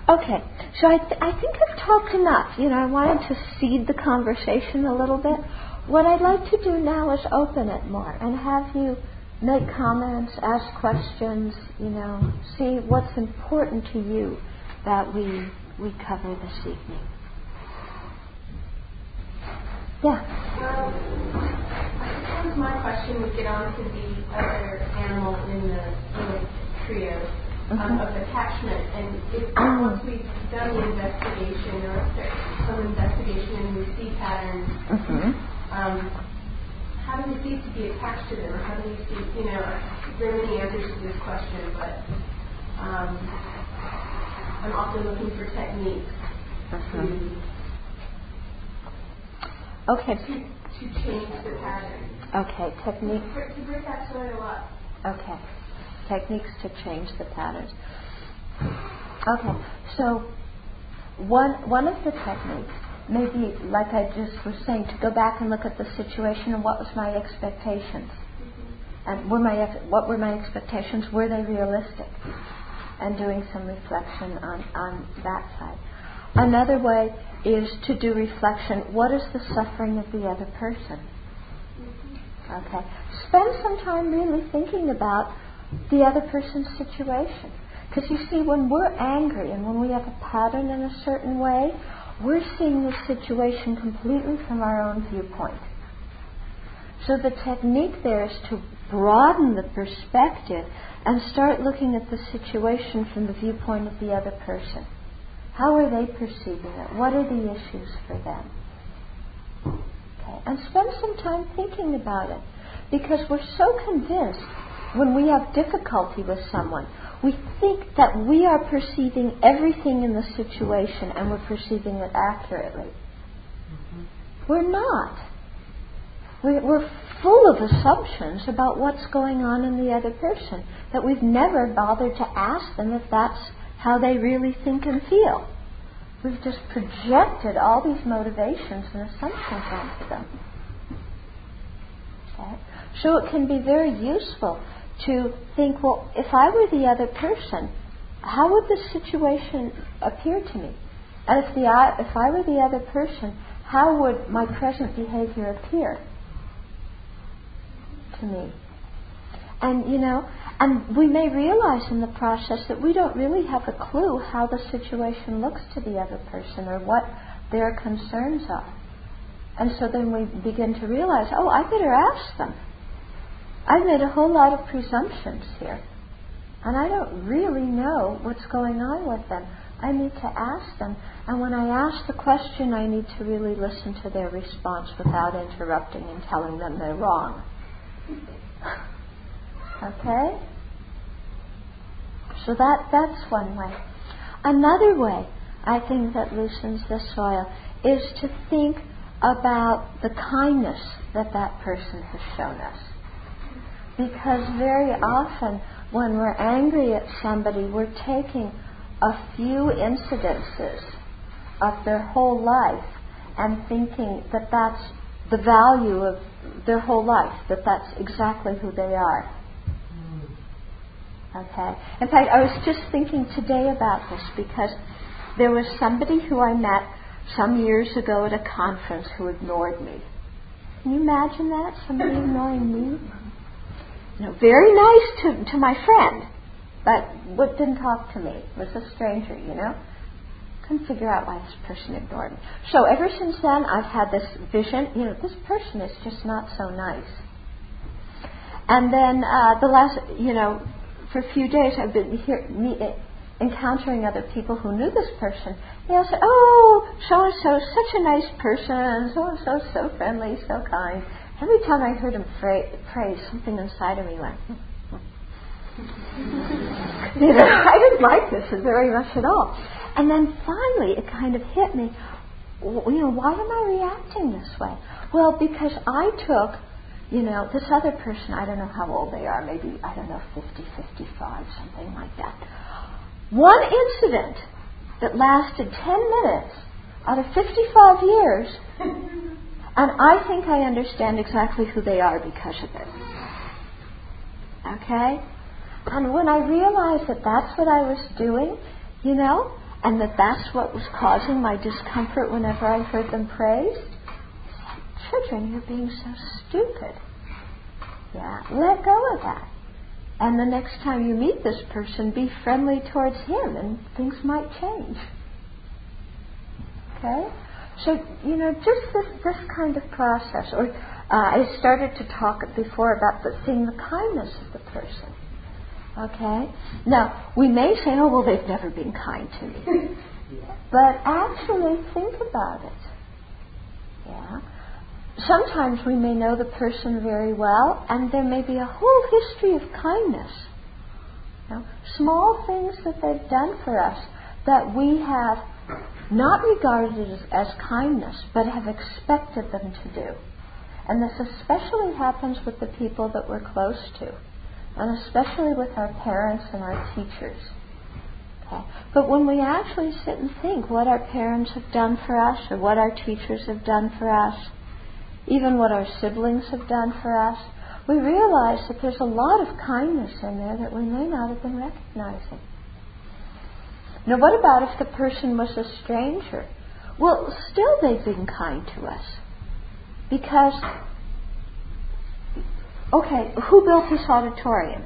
Okay, so I think I've talked enough. I wanted to seed the conversation a little bit. What I'd like to do now is open it more and have you make comments, ask questions, see what's important to you that we cover this evening. Yeah. Well, I suppose my question would get on to the other animal in the trio of attachment. And if once we've done the investigation or some investigation and we see patterns, how do we cease to be attached to them? Or how do we see, there are many answers to this question, but I'm often looking for techniques to change the pattern. Okay, techniques. To break that soil up. Okay, techniques to change the patterns. Okay, so one of the techniques may be, like I just was saying, to go back and look at the situation and what was my expectations. And what were my expectations? Were they realistic? And doing some reflection on that side. Another way is to do reflection. What is the suffering of the other person? Okay. Spend some time really thinking about the other person's situation. Because you see, when we're angry and when we have a pattern in a certain way, we're seeing the situation completely from our own viewpoint. So the technique there is to broaden the perspective and start looking at the situation from the viewpoint of the other person. How are they perceiving it? What are the issues for them? Okay. And spend some time thinking about it. Because we're so convinced when we have difficulty with someone, we think that we are perceiving everything in the situation and we're perceiving it accurately. We're not. We're full of assumptions about what's going on in the other person, that we've never bothered to ask them if that's how they really think and feel. We've just projected all these motivations and assumptions onto them. Okay? So it can be very useful to think, well, if I were the other person, how would this situation appear to me? And if I were the other person, how would my present behavior appear to me? And, and we may realize in the process that we don't really have a clue how the situation looks to the other person or what their concerns are. And so then we begin to realize, I better ask them. I've made a whole lot of presumptions here. And I don't really know what's going on with them. I need to ask them. And when I ask the question, I need to really listen to their response without interrupting and telling them they're wrong. Okay? So that's one way. Another way, I think, that loosens the soil is to think about the kindness that person has shown us. Because very often when we're angry at somebody, we're taking a few incidences of their whole life and thinking that that's the value of their whole life, that that's exactly who they are. Okay. In fact, I was just thinking today about this because there was somebody who I met some years ago at a conference who ignored me. Can you imagine that? Somebody ignoring me? Very nice to my friend, but didn't talk to me. Was a stranger, Couldn't figure out why this person ignored me. So ever since then, I've had this vision, this person is just not so nice. And then the last, for a few days, I've been encountering other people who knew this person. They all said, so-and-so is such a nice person, so-and-so is so friendly, so kind. Every time I heard him praise, something inside of me went, I didn't like this very much at all. And then finally it kind of hit me, why am I reacting this way? Well, because I took, this other person, I don't know how old they are, maybe, 50, 55, something like that. One incident that lasted 10 minutes out of 55 years, and I think I understand exactly who they are because of it. Okay? And when I realized that that's what I was doing, and that's what was causing my discomfort whenever I heard them praised. Children, you're being so stupid. Yeah, let go of that. And the next time you meet this person, be friendly towards him, and things might change. Okay? So, just this kind of process. Or I started to talk before about seeing the kindness of the person. Okay? Now, we may say, oh, well, they've never been kind to me. But actually, think about it. Yeah? Sometimes we may know the person very well, and there may be a whole history of kindness. Small things that they've done for us that we have not regarded as kindness, but have expected them to do. And this especially happens with the people that we're close to, and especially with our parents and our teachers. Okay? But when we actually sit and think what our parents have done for us, or what our teachers have done for us, even what our siblings have done for us, we realize that there's a lot of kindness in there that we may not have been recognizing. Now, what about if the person was a stranger? Well, still they've been kind to us. Because, okay, who built this auditorium?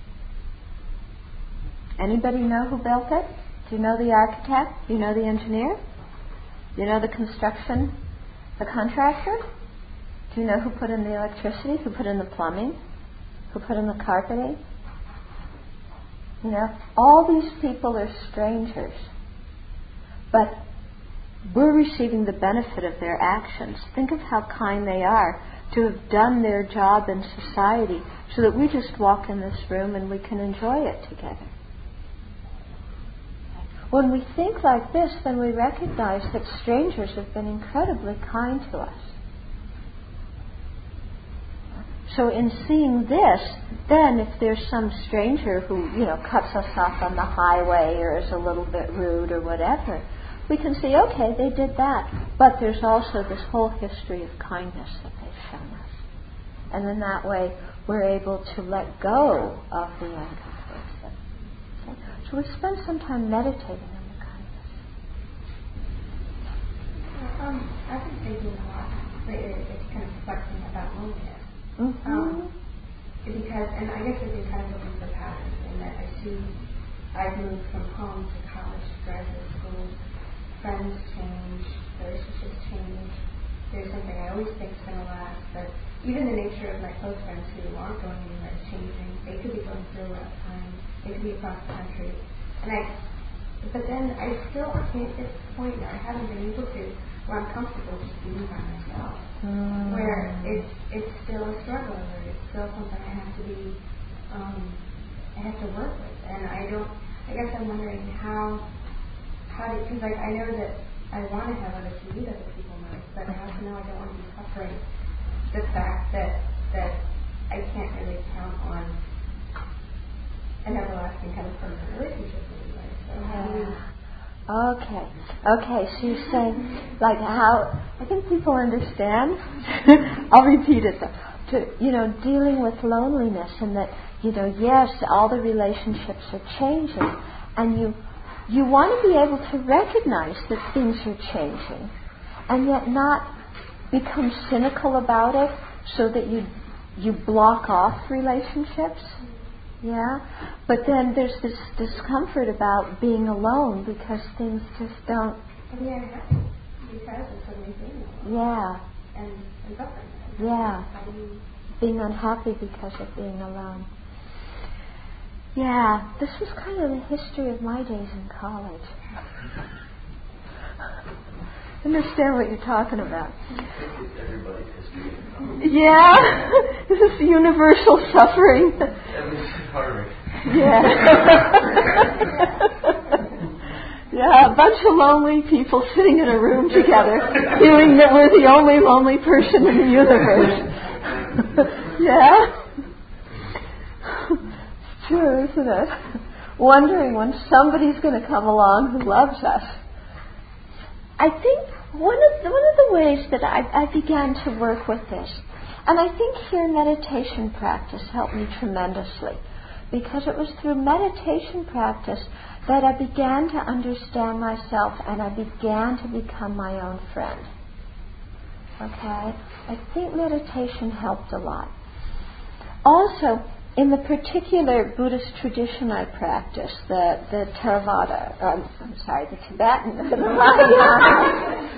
Anybody know who built it? Do you know the architect? Do you know the engineer? Do you know the construction, the contractor? Do you know who put in the electricity? Who put in the plumbing? Who put in the carpeting? All these people are strangers. But we're receiving the benefit of their actions. Think of how kind they are to have done their job in society so that we just walk in this room and we can enjoy it together. When we think like this, then we recognize that strangers have been incredibly kind to us. So in seeing this, then if there's some stranger who, cuts us off on the highway or is a little bit rude or whatever, we can see, okay, they did that. But there's also this whole history of kindness that they've shown us. And in that way, we're able to let go of the anger towards them. Okay? So we spend some time meditating on the kindness. I've been thinking a lot lately, it's kind of reflecting about loneliness. Mm-hmm. Because, and I guess I've been kind of looking for patterns in that I've moved from home to college to graduate school, friends change, relationships change. There's something I always think is going to last, but even the nature of my close friends who aren't going anywhere is changing. They could be going through a rough time, they could be across the country. But then I still can't get to the point where I haven't been able to, where I'm comfortable just being by myself. Where it's still a struggle, or it's still something I have to be, I have to work with. And I guess I'm wondering how because I know that I want to have others to meet other people nice, but I also know I don't want to be suffering the fact that I can't really count on an everlasting kind of permanent relationship with anybody. So how do we... Okay, so you're saying, like, how, I think people understand, I'll repeat it though, dealing with loneliness, and that, yes, all the relationships are changing, and you want to be able to recognize that things are changing, and yet not become cynical about it so that you block off relationships. Yeah, but then there's this discomfort about being alone because things just don't. And being unhappy because of suddenly being alone. Yeah. And suffering. Yeah. Being unhappy because of being alone. Yeah, this was kind of the history of my days in college. Understand what you're talking about. It's everybody's history. Yeah, this is universal suffering. At least part of it. Yeah. Yeah, a bunch of lonely people sitting in a room together, feeling that we're the only lonely person in the universe. Yeah. It's true, isn't it? Wondering when somebody's going to come along who loves us. I think one of the ways that I began to work with this, and I think here meditation practice helped me tremendously, because it was through meditation practice that I began to understand myself and I began to become my own friend. Okay? I think meditation helped a lot. Also, in the particular Buddhist tradition I practice, the Theravada, the Tibetan, the Mahayana.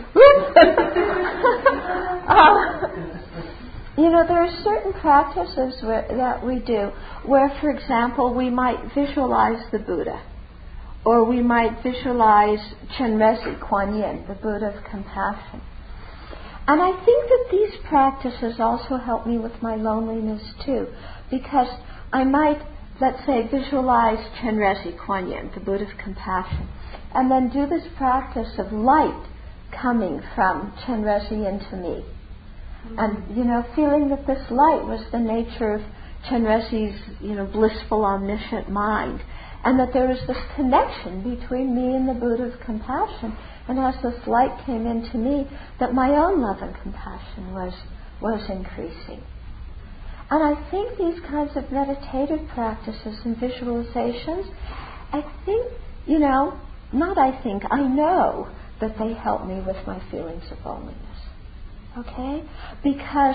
There are certain practices that we do where, for example, we might visualize the Buddha, or we might visualize Chenrezig, Kuan Yin, the Buddha of compassion. And I think that these practices also help me with my loneliness too, because I might, let's say, visualize Chenrezig, Kuan Yin, the Buddha of compassion, and then do this practice of light coming from Chenrezig into me. And, feeling that this light was the nature of Chenrezig's, blissful, omniscient mind, and that there was this connection between me and the Buddha of compassion. And as this light came into me, that my own love and compassion was increasing. And I think these kinds of meditative practices and visualizations, I know that they help me with my feelings of loneliness. Okay? Because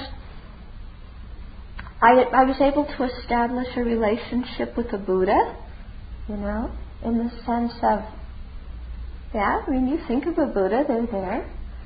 I was able to establish a relationship with the Buddha, in the sense of, you think of a Buddha, they're there.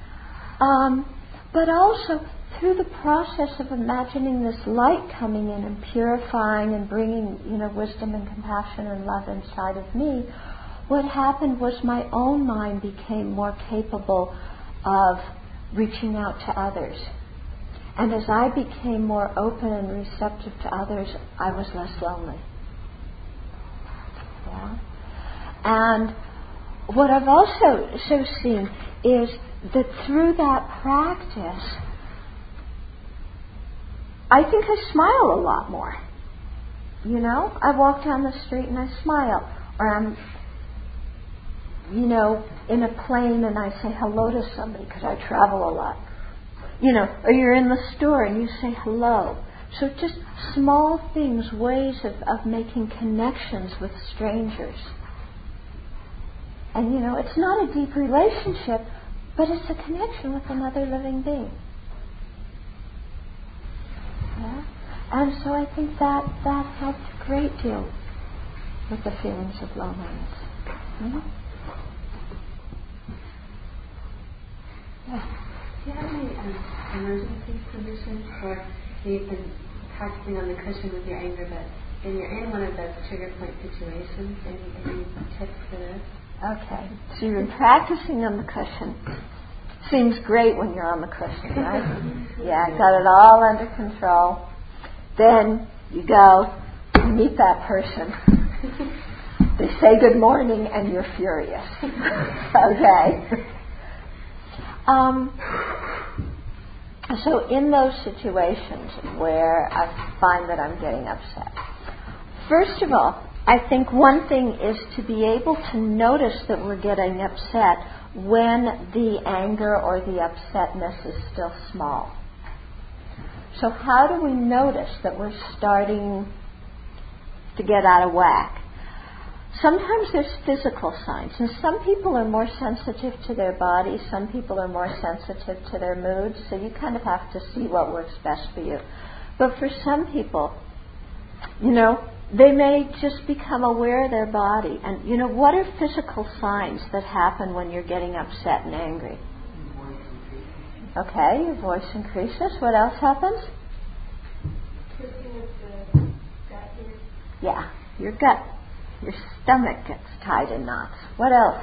But also through the process of imagining this light coming in and purifying and bringing, wisdom and compassion and love inside of me, what happened was my own mind became more capable of reaching out to others. And as I became more open and receptive to others, I was less lonely. Yeah? And what I've also seen is that through that practice, I think I smile a lot more. I walk down the street and I smile. Or I'm, in a plane and I say hello to somebody because I travel a lot. Or you're in the store and you say hello. So just small things, ways of making connections with strangers. And, it's not a deep relationship, but it's a connection with another living being. Yeah? And so I think that helped a great deal with the feelings of loneliness. Mm-hmm. Yeah. Do you have any emergency positions, or you've been practicing on the cushion with your anger, but and you're in one of those trigger point situations? Any tips for this? Okay, so you've been practicing on the cushion. Seems great when you're on the cushion, right? Yeah, got it all under control. Then you go, you meet that person. They say good morning and you're furious. Okay. So in those situations where I find that I'm getting upset, first of all, I think one thing is to be able to notice that we're getting upset when the anger or the upsetness is still small. So how do we notice that we're starting to get out of whack? Sometimes there's physical signs, and some people are more sensitive to their bodies, some people are more sensitive to their moods, so you kind of have to see what works best for you. But for some people, they may just become aware of their body. And, what are physical signs that happen when you're getting upset and angry? Okay, your voice increases. What else happens? Twisting of the gut here. Yeah, your gut. Your stomach gets tied in knots. What else?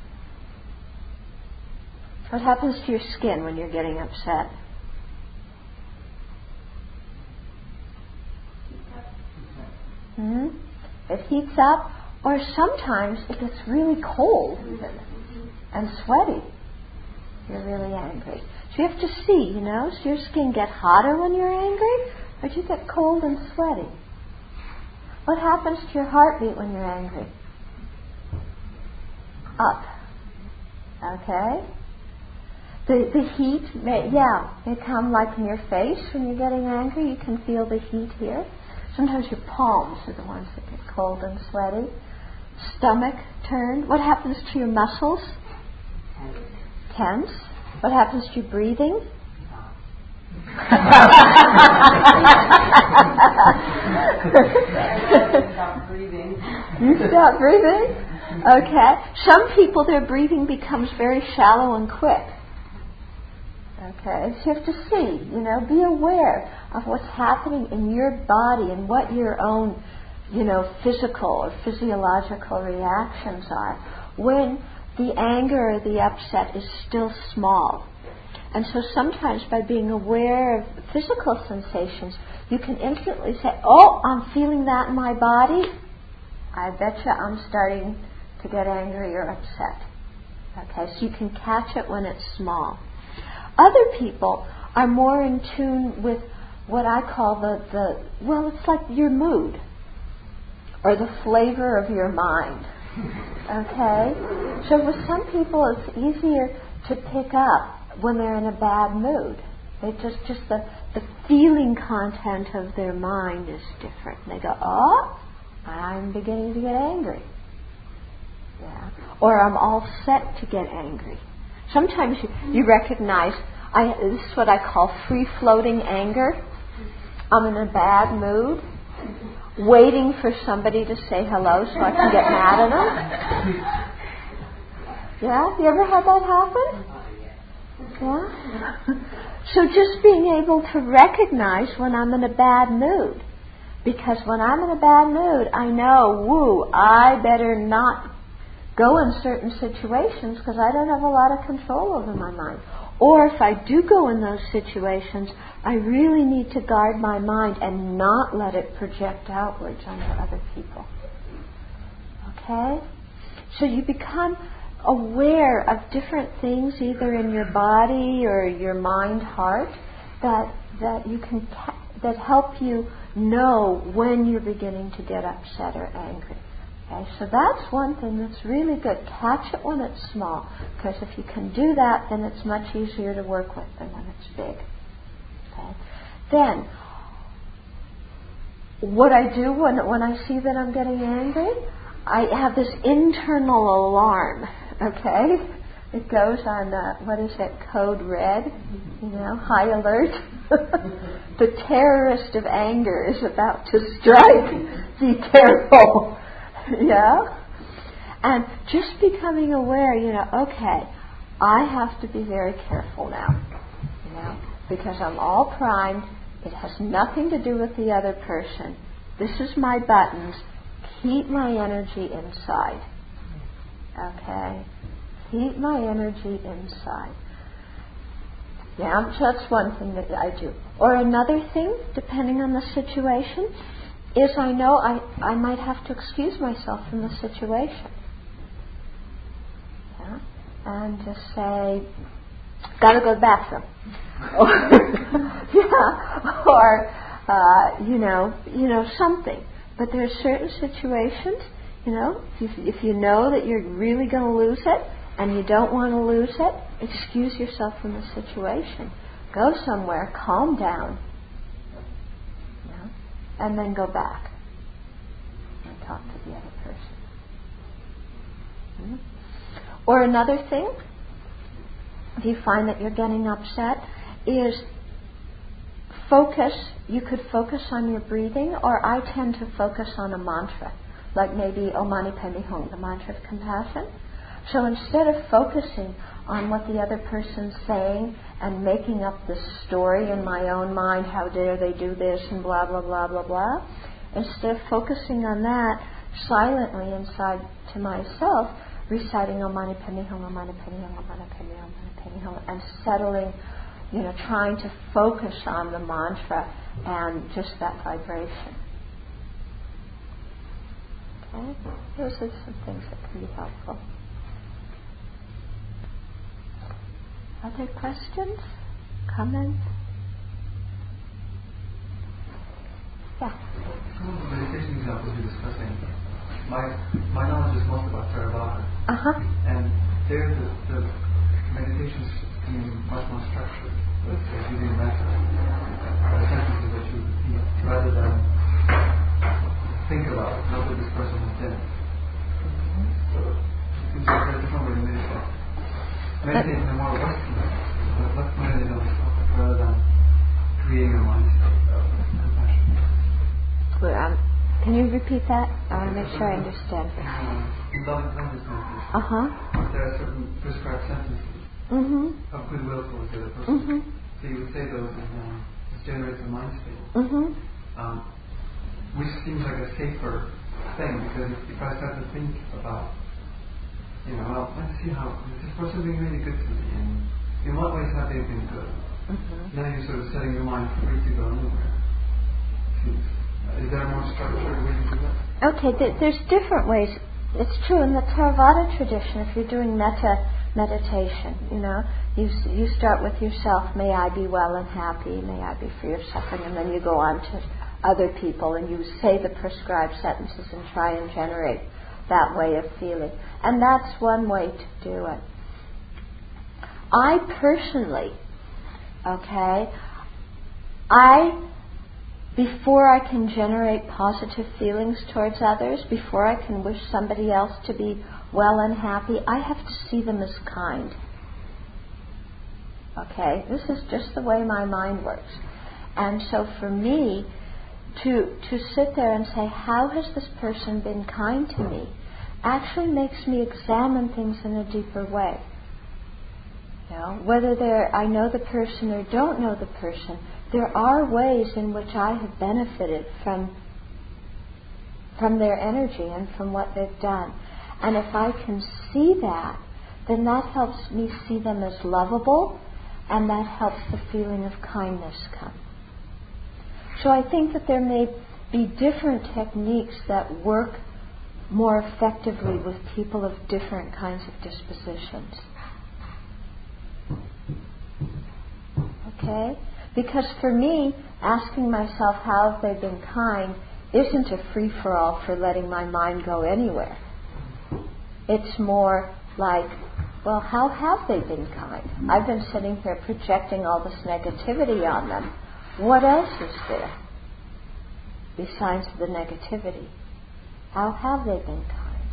What happens to your skin when you're getting upset? It heats up, or sometimes it gets really cold even, and sweaty. You're really angry. So you have to see, does your skin get hotter when you're angry, or do you get cold and sweaty? What happens to your heartbeat when you're angry? Up. Okay? The heat may come like in your face when you're getting angry. You can feel the heat here. Sometimes your palms are the ones that get cold and sweaty. Stomach turned. What happens to your muscles? Tense. What happens to your breathing? Stop breathing. You stop breathing? Okay. Some people, their breathing becomes very shallow and quick. Okay. So you have to see, be aware of what's happening in your body and what your own, physical or physiological reactions are when the anger or the upset is still small. And so sometimes by being aware of physical sensations, you can instantly say, oh, I'm feeling that in my body. I betcha I'm starting to get angry or upset. Okay, so you can catch it when it's small. Other people are more in tune with what I call it's like your mood or the flavor of your mind. Okay? So with some people it's easier to pick up when they're in a bad mood. They just the feeling content of their mind is different. And they go, oh, I'm beginning to get angry. Yeah. Or I'm all set to get angry. Sometimes you recognize, this is what I call free-floating anger. I'm in a bad mood, waiting for somebody to say hello so I can get mad at them. Yeah? You ever had that happen? Yeah? So just being able to recognize when I'm in a bad mood. Because when I'm in a bad mood, I know, I better not go in certain situations because I don't have a lot of control over my mind. Or if I do go in those situations, I really need to guard my mind and not let it project outwards onto other people. Okay? So you become aware of different things either in your body or your mind, heart, that you can that help you know when you're beginning to get upset or angry. Okay, so that's one thing that's really good. Catch it when it's small, because if you can do that, then it's much easier to work with than when it's big. Okay. Then, what I do when I see that I'm getting angry, I have this internal alarm. Okay, it goes on code red, high alert. The terrorist of anger is about to strike. Be careful. Yeah? And just becoming aware, okay, I have to be very careful now. Because I'm all primed. It has nothing to do with the other person. This is my buttons. Keep my energy inside. Okay? Keep my energy inside. Yeah, so that's one thing that I do. Or another thing, depending on the situation, is I know I might have to excuse myself from the situation. Yeah? And just say, gotta go to the bathroom. Or something. But there are certain situations, if you know that you're really going to lose it, and you don't want to lose it, excuse yourself from the situation. Go somewhere, calm down, and then go back and talk to the other person. Or another thing, if you find that you're getting upset, is focus. You could focus on your breathing, or I tend to focus on a mantra, like maybe Om Mani Padme Hum, the mantra of compassion. So instead of focusing on what the other person's saying and making up this story in my own mind, how dare they do this and blah, blah, blah, blah, blah, instead of focusing on that, silently inside to myself, reciting Om Mani Padme Hum, Om Mani Padme Hum, Om Mani Padme Hum, Om Mani Padme Hum, and settling, trying to focus on the mantra and just that vibration. Okay? Those are some things that can be helpful. Other questions? Comments? Yeah. Some of the meditation examples you're discussing, my knowledge is most about Theravada. And there the meditations seem much more structured. It's using metta. The sentences that you rather than think about, not what this person has done. So it's a very different way to meditate. Meditate in a more Western way. Let's meditate on the topic rather than creating a mind state of compassion. Can you repeat that? I want to make sure I understand. In Buddhist meditation, there are certain prescribed sentences of goodwill towards the other person. So you would say those and just generate the mind state. Which seems like a safer thing, because if I start to think about, well, let's see how is this person being really good to me, and in what ways have they been good? Now you're sort of setting your mind free to go anywhere. Is there a more structured way to do that? Okay, there's different ways. It's true in the Theravada tradition. If you're doing metta meditation, you start with yourself. May I be well and happy. May I be free of suffering, and then you go on to other people, and you say the prescribed sentences and try and generate that way of feeling. And that's one way to do it. I personally, before I can generate positive feelings towards others, before I can wish somebody else to be well and happy, I have to see them as kind. Okay? This is just the way my mind works. And so for me, to sit there and say, how has this person been kind to me, actually makes me examine things in a deeper way. Whether I know the person or don't know the person, there are ways in which I have benefited from their energy and from what they've done. And if I can see that, then that helps me see them as lovable, and that helps the feeling of kindness come. So I think that there may be different techniques that work more effectively with people of different kinds of dispositions. Okay? Because for me, asking myself how have they been kind isn't a free-for-all for letting my mind go anywhere. It's more like, well, how have they been kind? I've been sitting here projecting all this negativity on them. What else is there besides the negativity? How have they been kind?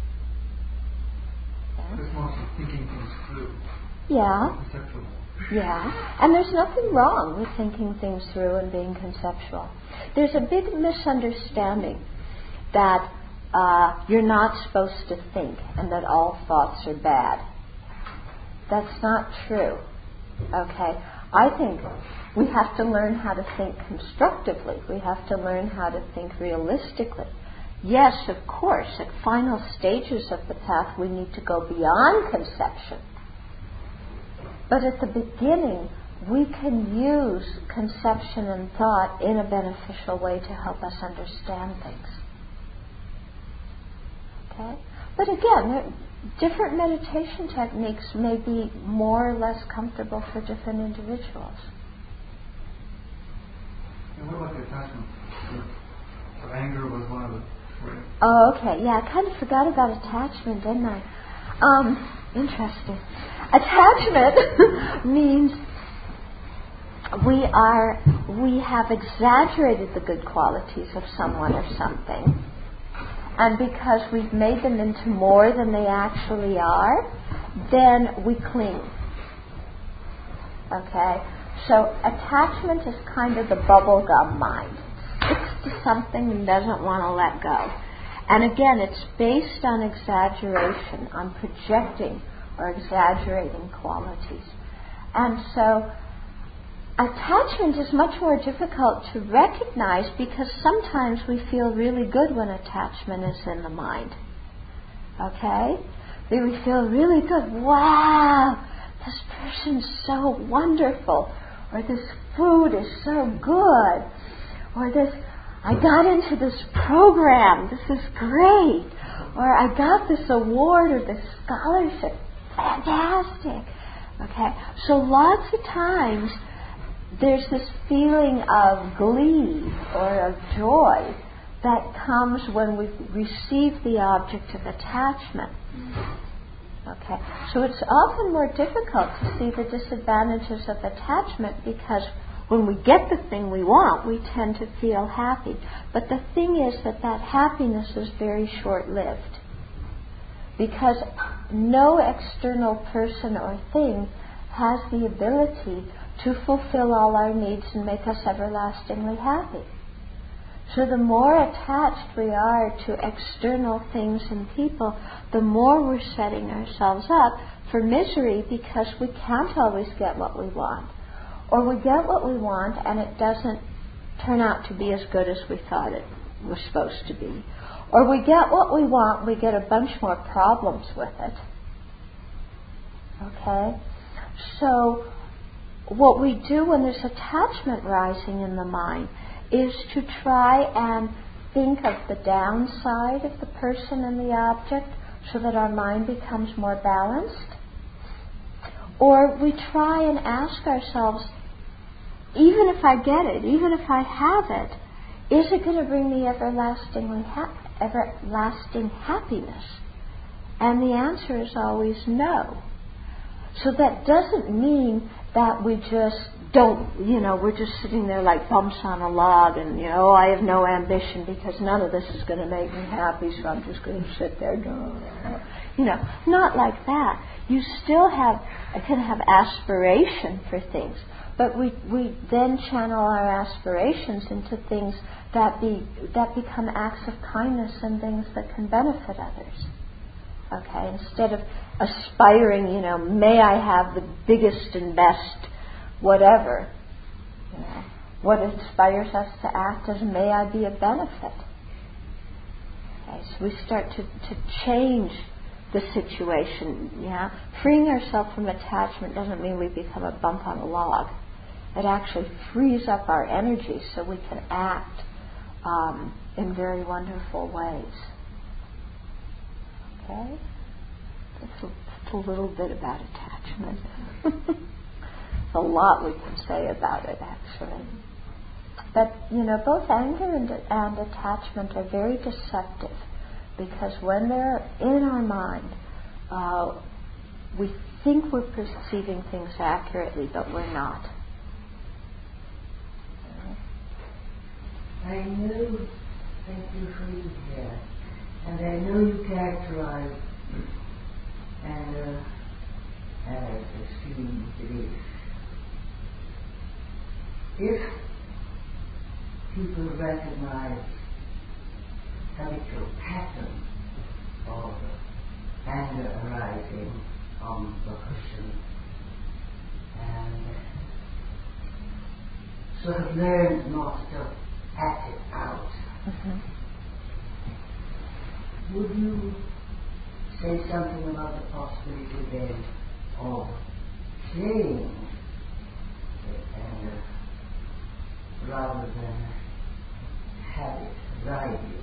It's mostly thinking things through. Yeah. Conceptual. Yeah. And there's nothing wrong with thinking things through and being conceptual. There's a big misunderstanding that you're not supposed to think and that all thoughts are bad. That's not true. Okay? I think we have to learn how to think constructively. We have to learn how to think realistically. Yes, of course, at final stages of the path we need to go beyond conception. But at the beginning, we can use conception and thought in a beneficial way to help us understand things. Okay? But again, different meditation techniques may be more or less comfortable for different individuals. And what about the attachment? So anger was one of the three. Oh, okay. Yeah, I kind of forgot about attachment, didn't I? Interesting. Attachment means we have exaggerated the good qualities of someone or something, and because we've made them into more than they actually are, then we cling. Okay? So attachment is kind of the bubblegum mind. It sticks to something and doesn't want to let go. And again, it's based on exaggeration, on projecting or exaggerating qualities. And so attachment is much more difficult to recognize because sometimes we feel really good when attachment is in the mind. Okay? We feel really good. Wow! This person's so wonderful. Or this food is so good. Or this, I got into this program. This is great. Or I got this award or this scholarship. Fantastic. Okay? So lots of times there's this feeling of glee or of joy that comes when we receive the object of attachment. Okay, so it's often more difficult to see the disadvantages of attachment because when we get the thing we want, we tend to feel happy. But the thing is that happiness is very short-lived, because no external person or thing has the ability to fulfill all our needs and make us everlastingly happy. So the more attached we are to external things and people, the more we're setting ourselves up for misery, because we can't always get what we want. Or we get what we want and it doesn't turn out to be as good as we thought it was supposed to be. Or we get what we want, we get a bunch more problems with it. Okay? So what we do when there's attachment rising in the mind is to try and think of the downside of the person and the object so that our mind becomes more balanced. Or we try and ask ourselves, even if I get it, even if I have it, is it going to bring me everlasting happiness? And the answer is always no. So that doesn't mean that we just don't, we're just sitting there like bumps on a log and, I have no ambition because none of this is going to make me happy, so I'm just going to sit there. Not like that. You still can have aspiration for things, but we then channel our aspirations into things that become acts of kindness and things that can benefit others. Okay, instead of aspiring, may I have the biggest and best whatever. What inspires us to act is, may I be a benefit. Okay, so we start to change the situation. Freeing ourselves from attachment doesn't mean we become a bump on a log. It actually frees up our energy so we can act in very wonderful ways. Okay? That's a little bit about attachment. There's a lot we can say about it, actually. But, both anger and attachment are very deceptive, because when they're in our mind, we think we're perceiving things accurately, but we're not. I know, thank you for being here, and I know you characterize anger as extreme belief. If people recognize habitual pattern of anger arising on the cushion and sort of learn not to act it out, would you say something about the possibility then of playing with anger rather than have it riding?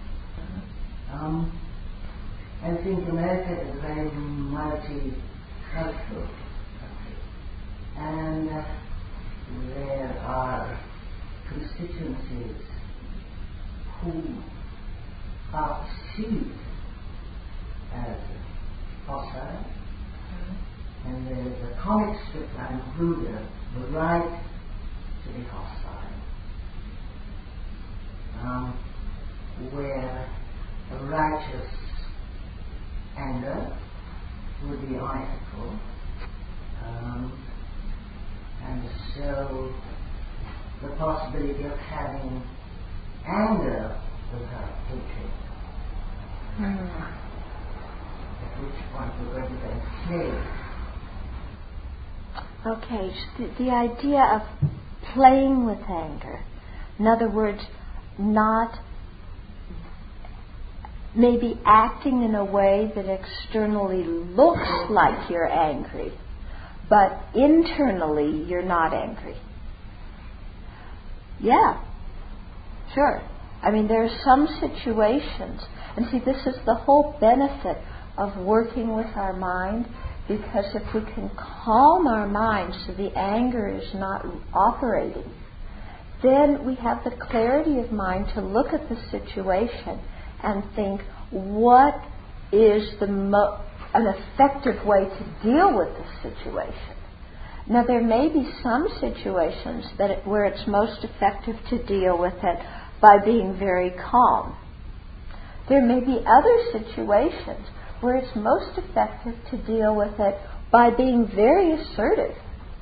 I think America is a very multicultural country, and there are constituencies who are perceived as hostile, and there is a comic strip I included, The Right to be Hostile, where a righteous anger would be unethical, and so the possibility of having anger without hatred, at which point we're going to then play. Okay, so the idea of playing with anger, in other words, not maybe acting in a way that externally looks like you're angry, but internally you're not angry. Yeah, sure. I mean, there are some situations, and see, this is the whole benefit of working with our mind, because if we can calm our mind so the anger is not operating, then we have the clarity of mind to look at the situation and think, what is an effective way to deal with the situation? Now, there may be some situations where it's most effective to deal with it by being very calm. There may be other situations where it's most effective to deal with it by being very assertive.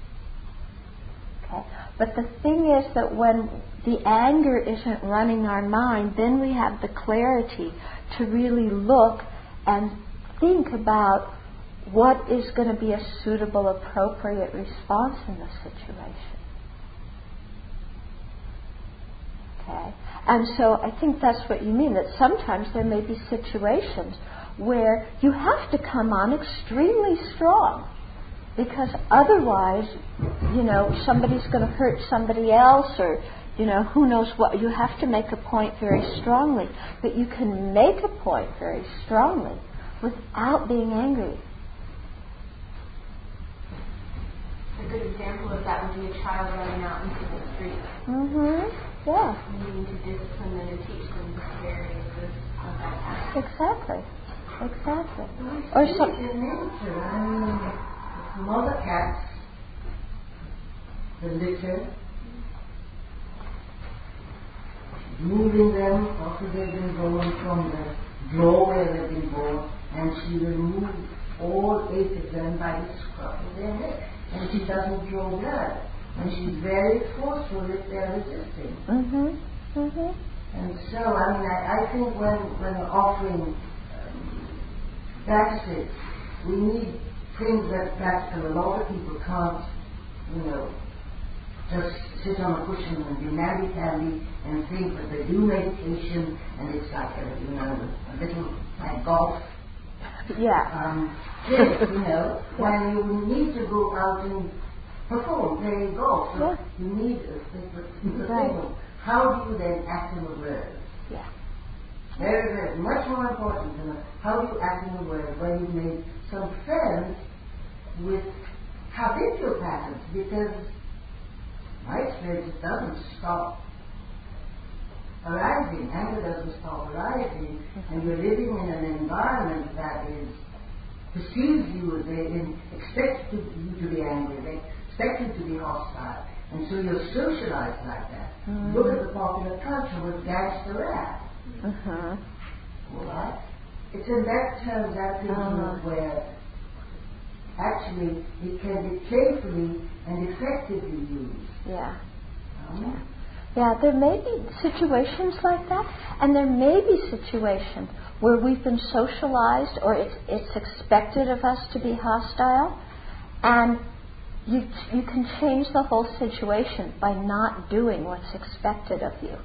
Okay? But the thing is that when the anger isn't running our mind, then we have the clarity to really look and think about what is going to be a suitable, appropriate response in the situation. Okay? And so I think that's what you mean, that sometimes there may be situations where you have to come on extremely strong, because otherwise, somebody's going to hurt somebody else, or, who knows what. You have to make a point very strongly, but you can make a point very strongly without being angry. A good example of that would be a child running out into the street. Mm-hmm. Yeah. Needing to discipline them and teach them the severity of that act. Exactly. Or something in nature. Mother cats, the litter, moving them after they've been born from the drawer where they've been born, and she will move all 8 of them by the scruff of their neck. And she doesn't draw blood. And she's very forceful if they're resisting. And so, I think when offering backsit, we need things that a lot of people can't, just sit on a cushion and be namby-pamby and think that they do meditation and it's like a little like golf. Yeah. When you need to go out and perform, play golf, so you need a thing. How do you then act in the world? Yeah. Very, very much more important than how do you act in the world when you've made some friends with habitual patterns, because my experience, it doesn't stop arising. Anger doesn't stop arising, and you're living in an environment that perceives you as expects you to be angry, they expect you to be hostile, and so you're socialized like that. Look at the popular culture with gangster rap. All right? It's in that term, that is where actually it can be playfully and effectively used. Yeah, there may be situations like that, and there may be situations where we've been socialized, or it's expected of us to be hostile, and you can change the whole situation by not doing what's expected of you.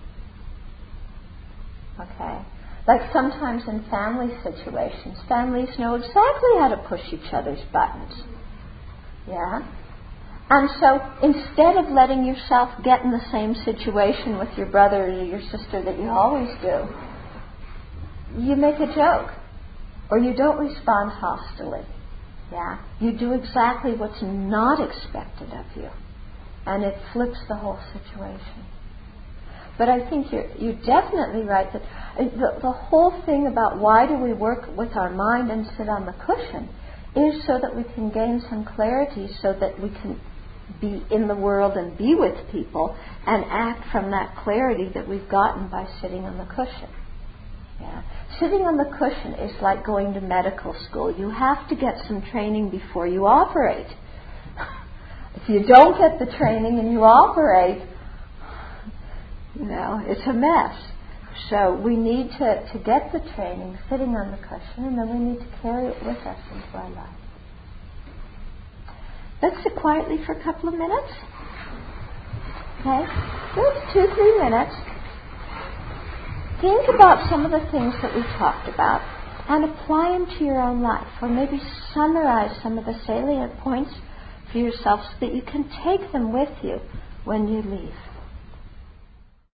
Okay? Like sometimes in family situations, families know exactly how to push each other's buttons. Yeah? And so instead of letting yourself get in the same situation with your brother or your sister that you always do, you make a joke, or you don't respond hostilely. Yeah? You do exactly what's not expected of you, and it flips the whole situation. But I think you're definitely right that the whole thing about why do we work with our mind and sit on the cushion is so that we can gain some clarity, so that we can be in the world and be with people and act from that clarity that we've gotten by sitting on the cushion. Yeah. Sitting on the cushion is like going to medical school. You have to get some training before you operate. If you don't get the training and you operate, it's a mess. So we need to get the training sitting on the cushion, and then we need to carry it with us into our life. Let's sit quietly for a couple of minutes. Okay? Just 2-3 minutes. Think about some of the things that we've talked about and apply them to your own life, or maybe summarize some of the salient points for yourself so that you can take them with you when you leave.